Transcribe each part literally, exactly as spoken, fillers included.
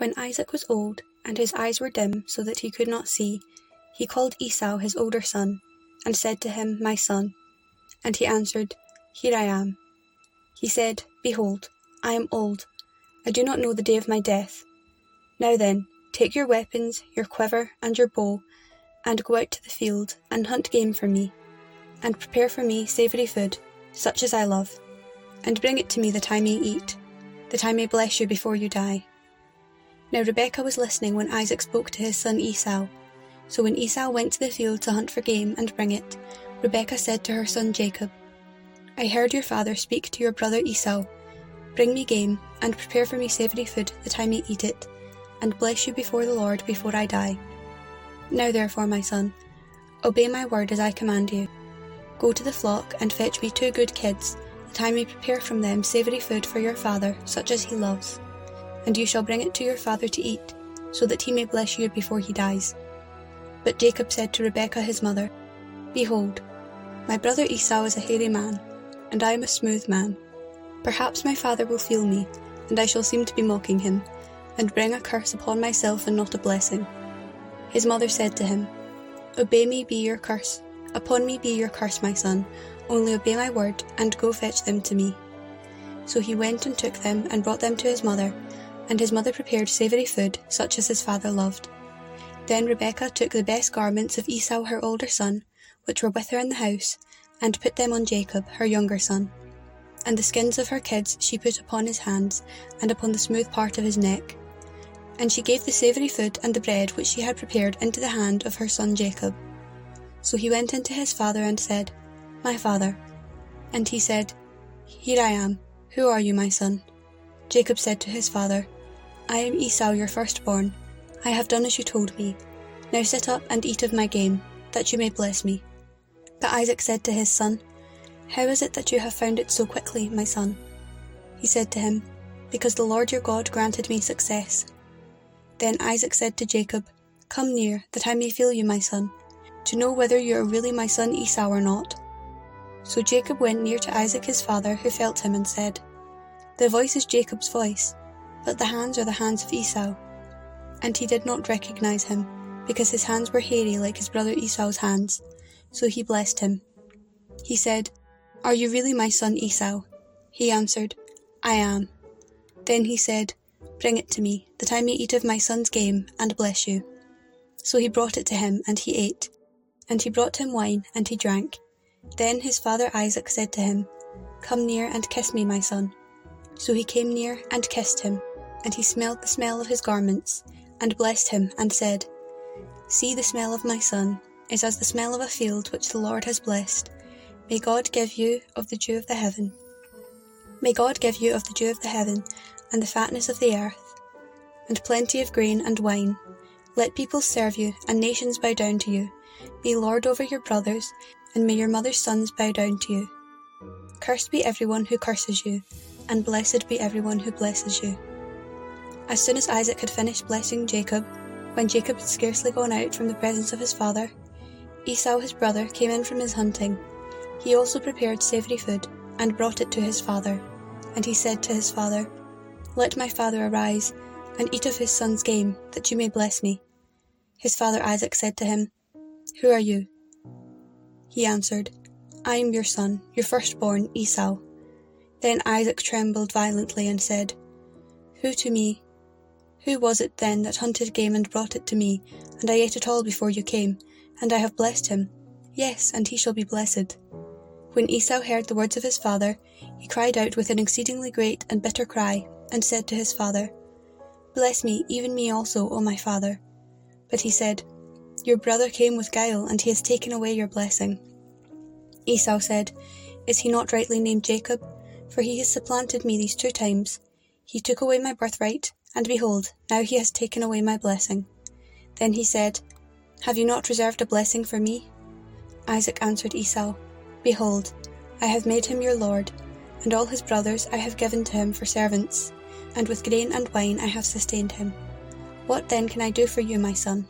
When Isaac was old, and his eyes were dim so that he could not see, he called Esau his older son, and said to him, My son. And he answered, Here I am. He said, Behold, I am old. I do not know the day of my death. Now then, take your weapons, your quiver, and your bow, and go out to the field, and hunt game for me, and prepare for me savoury food, such as I love, and bring it to me that I may eat, that I may bless you before you die. Now Rebekah was listening when Isaac spoke to his son Esau. So when Esau went to the field to hunt for game and bring it, Rebekah said to her son Jacob, I heard your father speak to your brother Esau, Bring me game, and prepare for me savoury food, that I may eat it, and bless you before the Lord before I die. Now therefore, my son, obey my word as I command you. Go to the flock, and fetch me two good kids, that I may prepare from them savoury food for your father, such as he loves. And you shall bring it to your father to eat, so that he may bless you before he dies. But Jacob said to Rebekah his mother, Behold, my brother Esau is a hairy man, and I am a smooth man. Perhaps my father will feel me, and I shall seem to be mocking him, and bring a curse upon myself and not a blessing. His mother said to him, Obey me be your curse, upon me be your curse, my son, only obey my word, and go fetch them to me. So he went and took them, and brought them to his mother, and his mother prepared savoury food, such as his father loved. Then Rebekah took the best garments of Esau her older son, which were with her in the house, and put them on Jacob her younger son. And the skins of her kids she put upon his hands, and upon the smooth part of his neck. And she gave the savoury food and the bread which she had prepared into the hand of her son Jacob. So he went in to his father and said, My father. And he said, Here I am. Who are you, my son? Jacob said to his father, I am Esau your firstborn. I have done as you told me. Now sit up and eat of my game, that you may bless me. But Isaac said to his son, How is it that you have found it so quickly, my son? He said to him, Because the Lord your God granted me success. Then Isaac said to Jacob, Come near, that I may feel you, my son, to know whether you are really my son Esau or not. So Jacob went near to Isaac his father, who felt him, and said, The voice is Jacob's voice, but the hands are the hands of Esau. And he did not recognize him, because his hands were hairy like his brother Esau's hands. So he blessed him. He said, Are you really my son Esau? He answered, I am. Then he said, Bring it to me, that I may eat of my son's game, and bless you. So he brought it to him, and he ate. And he brought him wine, and he drank. Then his father Isaac said to him, Come near and kiss me, my son. So he came near and kissed him, and he smelled the smell of his garments, and blessed him, and said, See, the smell of my son is as the smell of a field which the Lord has blessed. May God give you of the dew of the heaven. May God give you of the dew of the heaven, and the fatness of the earth, and plenty of grain and wine. Let peoples serve you, and nations bow down to you. Be lord over your brothers, and may your mother's sons bow down to you. Cursed be everyone who curses you, and blessed be everyone who blesses you. As soon as Isaac had finished blessing Jacob, when Jacob had scarcely gone out from the presence of his father, Esau his brother came in from his hunting. He also prepared savoury food, and brought it to his father. And he said to his father, Let my father arise, and eat of his son's game, that you may bless me. His father Isaac said to him, Who are you? He answered, I am your son, your firstborn, Esau. Then Isaac trembled violently and said, Who to me? Who was it then that hunted game and brought it to me, and I ate it all before you came, and I have blessed him? Yes, and he shall be blessed. When Esau heard the words of his father, he cried out with an exceedingly great and bitter cry, and said to his father, Bless me, even me also, O my father. But he said, Your brother came with guile, and he has taken away your blessing. Esau said, Is he not rightly named Jacob? For he has supplanted me these two times. He took away my birthright, and behold, now he has taken away my blessing. Then he said, Have you not reserved a blessing for me? Isaac answered Esau, Behold, I have made him your lord, and all his brothers I have given to him for servants, and with grain and wine I have sustained him. What then can I do for you, my son?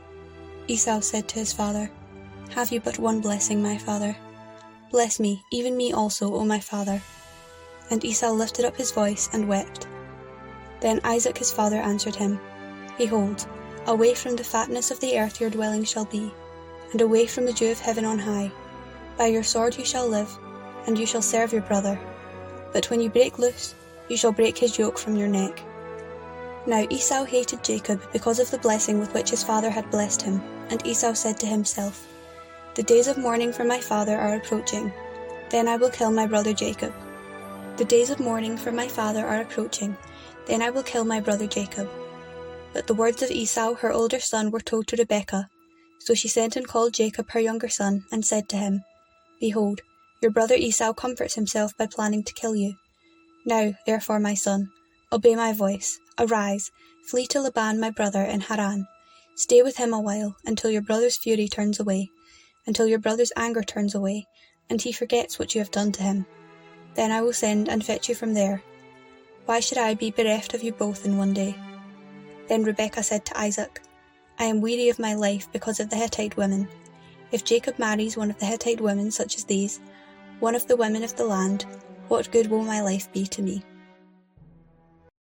Esau said to his father, Have you but one blessing, my father? Bless me, even me also, O my father. And Esau lifted up his voice and wept. Then Isaac his father answered him, Behold, away from the fatness of the earth your dwelling shall be, and away from the dew of heaven on high. By your sword you shall live, and you shall serve your brother. But when you break loose, you shall break his yoke from your neck. Now Esau hated Jacob because of the blessing with which his father had blessed him, and Esau said to himself, The days of mourning for my father are approaching, then I will kill my brother Jacob. The days of mourning for my father are approaching, then I will kill my brother Jacob. But the words of Esau her older son were told to Rebekah, so she sent and called Jacob her younger son, and said to him, Behold, your brother Esau comforts himself by planning to kill you. Now, therefore, my son, obey my voice, arise, flee to Laban my brother in Haran. Stay with him a while, until your brother's fury turns away, until your brother's anger turns away, and he forgets what you have done to him. Then I will send and fetch you from there. Why should I be bereft of you both in one day? Then Rebekah said to Isaac, I am weary of my life because of the Hittite women. If Jacob marries one of the Hittite women such as these, one of the women of the land, what good will my life be to me?